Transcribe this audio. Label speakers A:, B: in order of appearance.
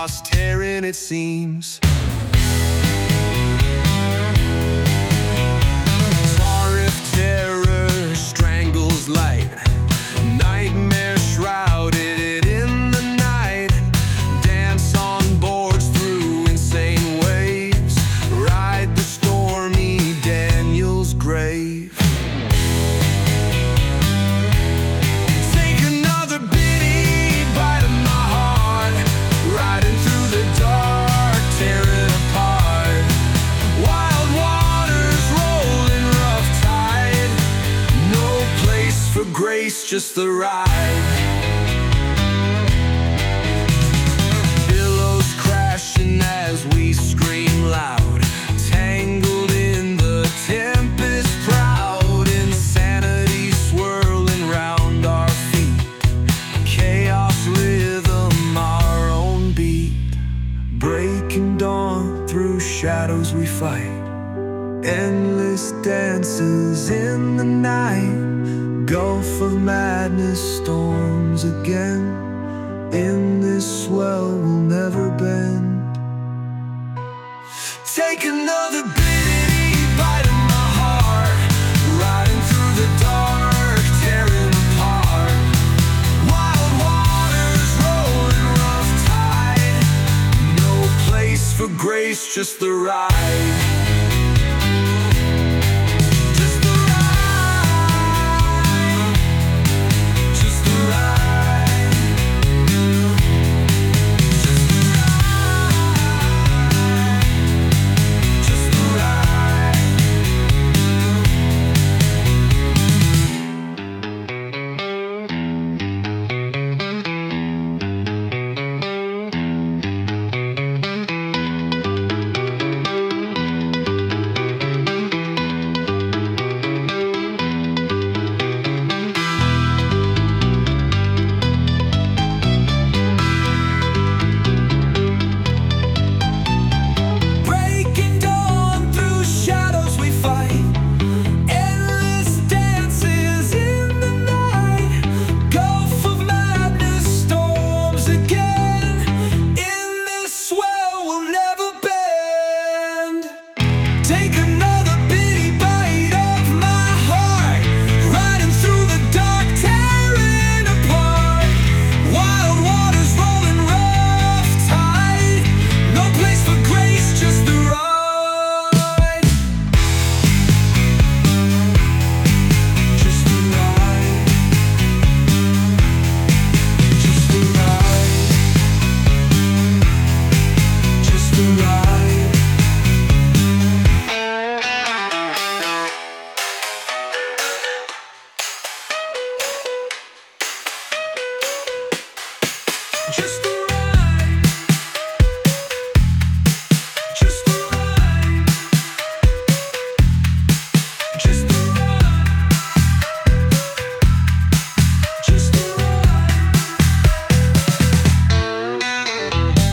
A: chaos tearing at seams. Tariff terror strangles light, nightmare shrouded in the night. Dance on boards through insane waves, ride the stormy Daniel's grave. Take another bitty bite of my heart, riding through the dark, tearing apart. Wild waters rolling rough tide, no place for grace, just the ride. Billows crashing as we scream loud, tangled in the tempest proud. Insanity swirling round our feet, chaos rhythm, our own beat. Breaking dawn, through shadows we fight, endless dances in the night. Gulf of madness storms again, in this swell we'll never bend. Take another bitty bite of my heart, riding through the dark, tearing apart. Wild waters rolling rough tide, no place for grace, just the ride.